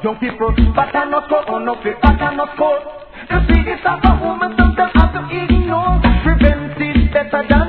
Young people, but I not go on, no fit, but I not go. You see, it's a woman, sometimes have to ignore. Prevent it better than